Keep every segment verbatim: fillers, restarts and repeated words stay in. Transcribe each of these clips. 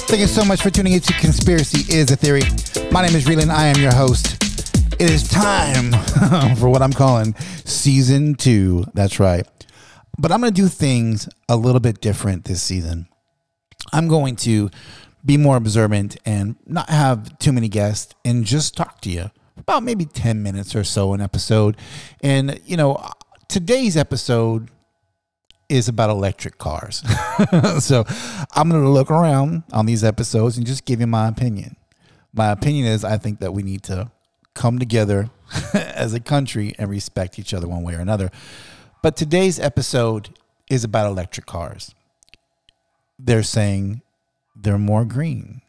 Thank you so much for tuning into Conspiracy is a Theory. My name is Reelan. I am your host. It is time for what I'm calling season two. That's right. But I'm going to do things a little bit different this season. I'm going to be more observant and not have too many guests and just talk to you about maybe ten minutes or so an episode. And, you know, today's episode is about electric cars. So I'm going to look around on these episodes and just give you my opinion. My opinion is I think that we need to come together as a country and respect each other one way or another. But today's episode is about electric cars. They're saying they're more green.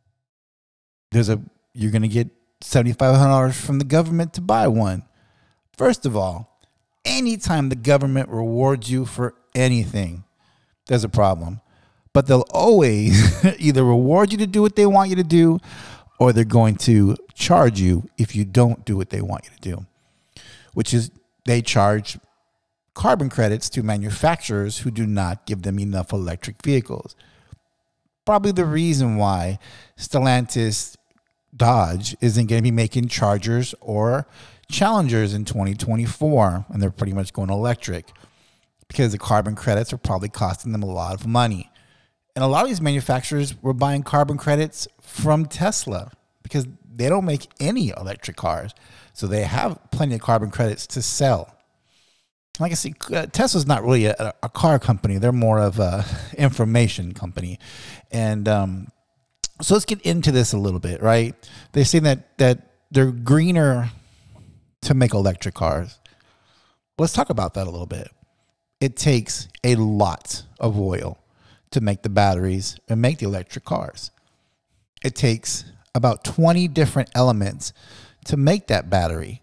There's a you're going to get seven thousand five hundred dollars from the government to buy one. First of all, anytime the government rewards you for anything, there's a problem. But they'll always either reward you to do what they want you to do, or they're going to charge you if you don't do what they want you to do, which is they charge carbon credits to manufacturers who do not give them enough electric vehicles. Probably the reason why Stellantis Dodge isn't going to be making Chargers or Challengers in twenty twenty-four, and they're pretty much going electric because the carbon credits are probably costing them a lot of money. And a lot of these manufacturers were buying carbon credits from Tesla because they don't make any electric cars. So they have plenty of carbon credits to sell. Like I said, uh, Tesla's not really a, a car company. They're more of a information company. And um, so let's get into this a little bit, right? They're saying that, that they're greener to make electric cars. Let's talk about that a little bit. It takes a lot of oil to make the batteries and make the electric cars. It takes about twenty different elements to make that battery.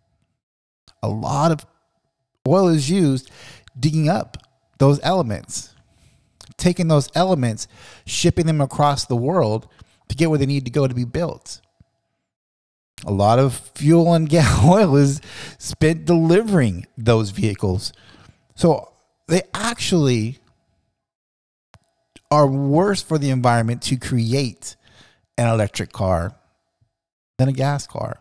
A lot of oil is used digging up those elements, taking those elements, shipping them across the world to get where they need to go to be built. A lot of fuel and gas oil is spent delivering those vehicles. So they actually are worse for the environment to create an electric car than a gas car.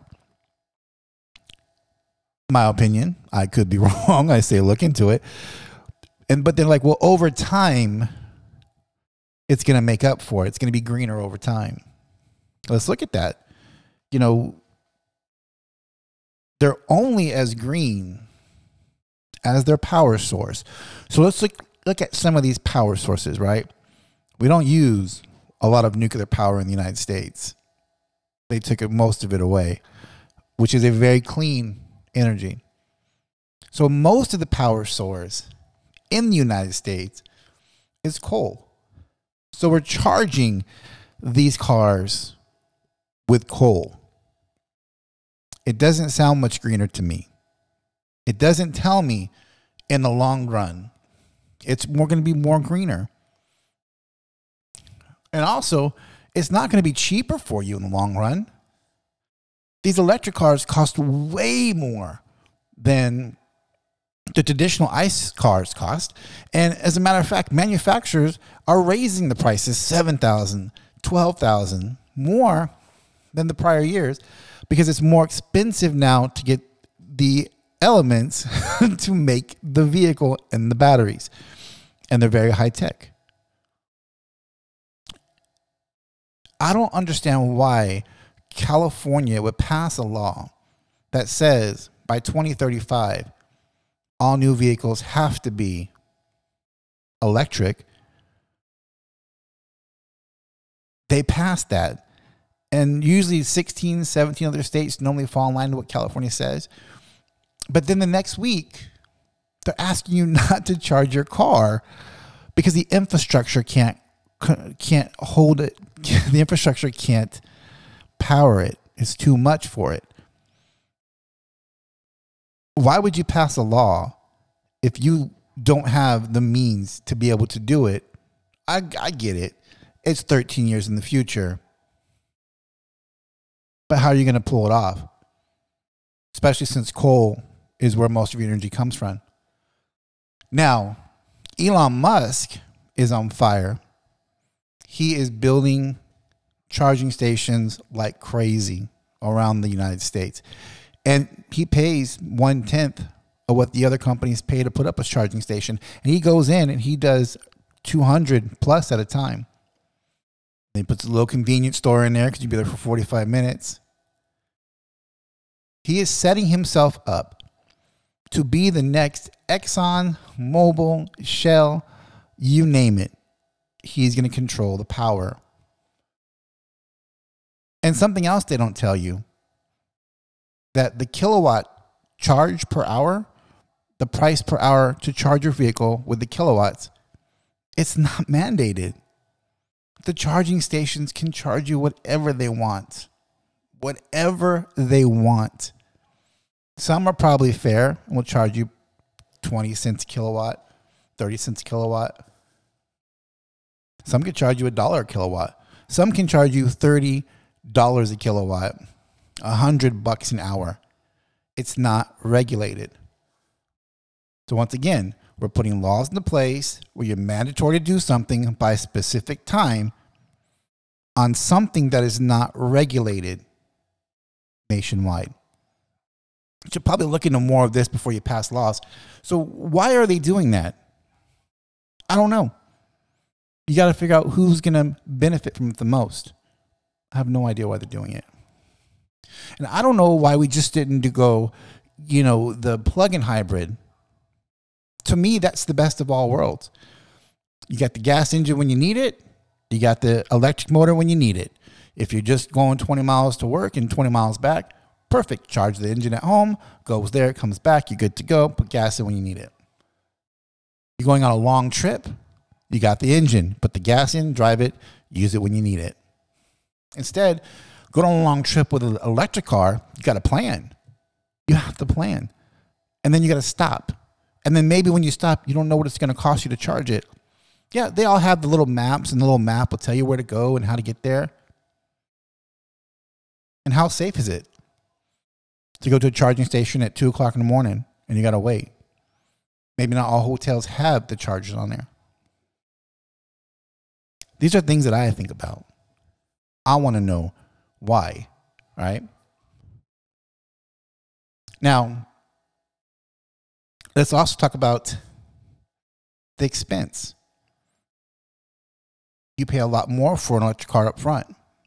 My opinion, I could be wrong. I say look into it. And but they're like, well, over time, it's going to make up for it. It's going to be greener over time. Let's look at that. You know, they're only as green as their power source. So let's look, look at some of these power sources, right? We don't use a lot of nuclear power in the United States. They took most of it away, which is a very clean energy. So most of the power source in the United States is coal. So we're charging these cars with coal. It doesn't sound much greener to me. It doesn't tell me in the long run it's more going to be more greener. And also, it's not going to be cheaper for you in the long run. These electric cars cost way more than the traditional ICE cars cost. And as a matter of fact, manufacturers are raising the prices seven thousand dollars, twelve thousand dollars more than the prior years because it's more expensive now to get the elements to make the vehicle and the batteries. And they're very high tech. I don't understand why California would pass a law that says by twenty thirty-five, all new vehicles have to be electric. They passed that. And usually sixteen, seventeen other states normally fall in line to what California says. But then the next week, they're asking you not to charge your car because the infrastructure can't can't hold it. The infrastructure can't power it. It's too much for it. Why would you pass a law if you don't have the means to be able to do it? I, I get it. It's thirteen years in the future. But how are you going to pull it off? Especially since coal is where most of your energy comes from. Now, Elon Musk is on fire. he is building charging stations like crazy around the United States. And he pays one tenth of what the other companies pay to put up a charging station. And he goes in and he does two hundred plus at a time. And he puts a little convenience store in there because you'd be there for forty-five minutes. He is setting himself up to be the next Exxon, Mobil, Shell, you name it. He's going to control the power. And something else they don't tell you, that the kilowatt charge per hour, the price per hour to charge your vehicle with the kilowatts, it's not mandated. The charging stations can charge you whatever they want. Whatever they want. Some are probably fair and will charge you twenty cents a kilowatt, thirty cents a kilowatt. Some can charge you a dollar a kilowatt. Some can charge you thirty dollars a kilowatt, a hundred bucks an hour. It's not regulated. So once again, we're putting laws into place where you're mandatory to do something by a specific time on something that is not regulated nationwide. You should probably look into more of this before you pass laws. So why are they doing that? I don't know. You got to figure out who's going to benefit from it the most. I have no idea why they're doing it. And I don't know why we just didn't do go, you know, the plug-in hybrid. To me, that's the best of all worlds. You got the gas engine when you need it. You got the electric motor when you need it. If you're just going twenty miles to work and twenty miles back, perfect. Charge the engine at home, goes there, comes back, you're good to go. Put gas in when you need it. You're going on a long trip, you got the engine. Put the gas in, drive it, use it when you need it. Instead, go on a long trip with an electric car, you got to plan. You have to plan. And then you got to stop. And then maybe when you stop, you don't know what it's going to cost you to charge it. Yeah, they all have the little maps, and the little map will tell you where to go and how to get there. And how safe is it to go to a charging station at two o'clock in the morning and you got to wait? Maybe not all hotels have the chargers on there. These are things that I think about. I want to know why, right? Now, let's also talk about the expense. You pay a lot more for an electric car up front.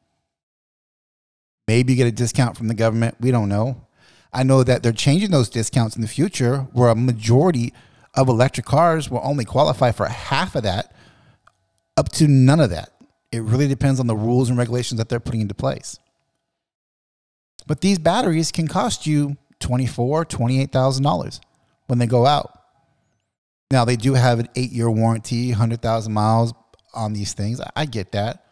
Maybe you get a discount from the government. We don't know. I know that they're changing those discounts in the future where a majority of electric cars will only qualify for half of that up to none of that. It really depends on the rules and regulations that they're putting into place. But these batteries can cost you twenty-four thousand dollars, twenty-eight thousand dollars when they go out. Now, they do have an eight-year warranty, one hundred thousand miles on these things. I get that.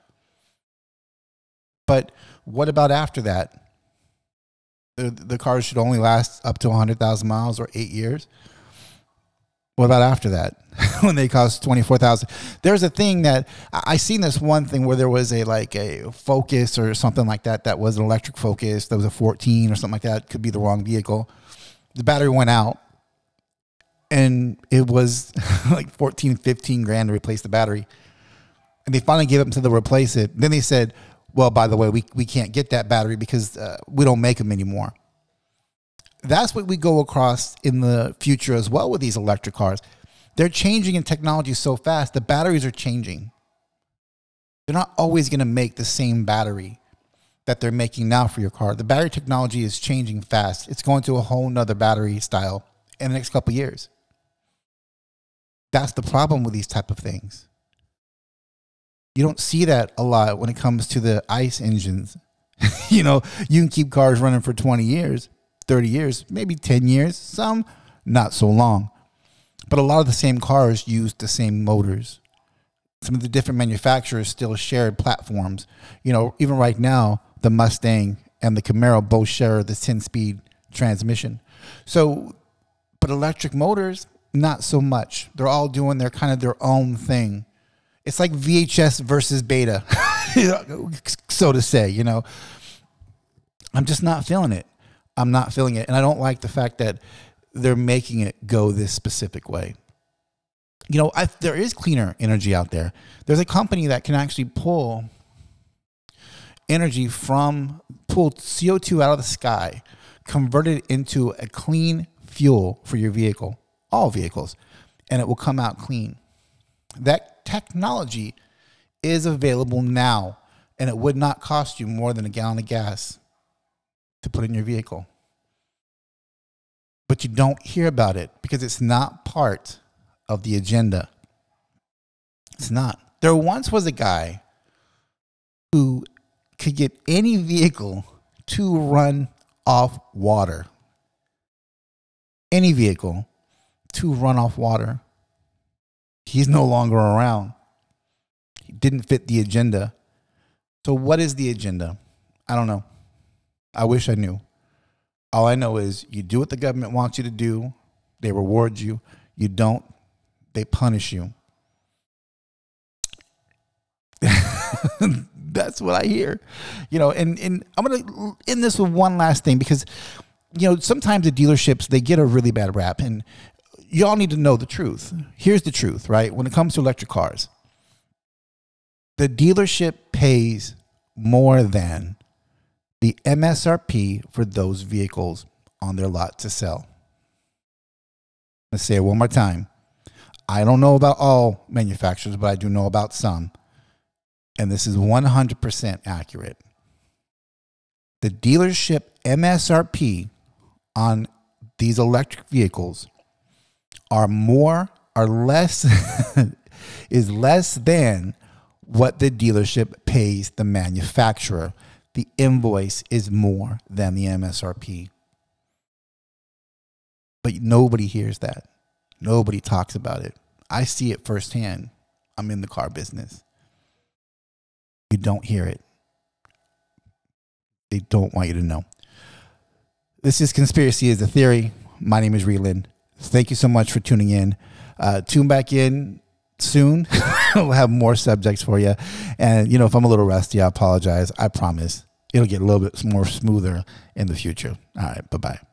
But what about after that? The, the cars should only last up to one hundred thousand miles or eight years. What about after that? When they cost twenty-four thousand dollars. There's a thing that I seen this one thing where there was a like a Focus or something like that that was an electric Focus. That was a fourteen or something like that. Could be the wrong vehicle. The battery went out and it was like fourteen, fifteen grand to replace the battery. And they finally gave up until they replace it. Then they said, well, by the way, we, we can't get that battery because uh, we don't make them anymore. That's what we go across in the future as well with these electric cars. They're changing in technology so fast. The batteries are changing. They're not always going to make the same battery that they're making now for your car. The battery technology is changing fast. It's going to a whole nother battery style in the next couple of years. That's the problem with these type of things. You don't see that a lot when it comes to the ICE engines. You know, you can keep cars running for twenty years, thirty years, maybe ten years, some not so long. But a lot of the same cars use the same motors. Some of the different manufacturers still shared platforms. You know, even right now, the Mustang and the Camaro both share the ten-speed transmission. So, but electric motors, not so much. They're all doing their kind of their own thing. It's like V H S versus beta, so to say, you know. I'm just not feeling it. I'm not feeling it. And I don't like the fact that they're making it go this specific way. You know, I, there is cleaner energy out there. There's a company that can actually pull energy from, pull C O two out of the sky, convert it into a clean fuel for your vehicle, all vehicles, and it will come out clean. That technology is available now, and it would not cost you more than a gallon of gas to put in your vehicle. But you don't hear about it because it's not part of the agenda. It's not. There once was a guy who could get any vehicle to run off water. Any vehicle to run off water. He's no longer around. He didn't fit the agenda. So what is the agenda? I don't know. I wish I knew. All I know is you do what the government wants you to do. They reward you. You don't, they punish you. That's what I hear. You know, and, and I'm going to end this with one last thing because, you know, sometimes the dealerships, they get a really bad rap. And y'all need to know the truth. Here's the truth, right? When it comes to electric cars, the dealership pays more than the M S R P for those vehicles on their lot to sell. Let's say it one more time. I don't know about all manufacturers, but I do know about some. And this is one hundred percent accurate. The dealership M S R P on these electric vehicles are more or less is less than what the dealership pays the manufacturer. The invoice is more than the M S R P. But nobody hears that. Nobody talks about it. I see it firsthand. I'm in the car business. You don't hear it. They don't want you to know. This is Conspiracy is a Theory. My name is Reland. Thank you so much for tuning in. Uh, tune back in soon. We'll have more subjects for you. And, you know, if I'm a little rusty, I apologize. I promise it'll get a little bit more smoother in the future. All right. Bye-bye.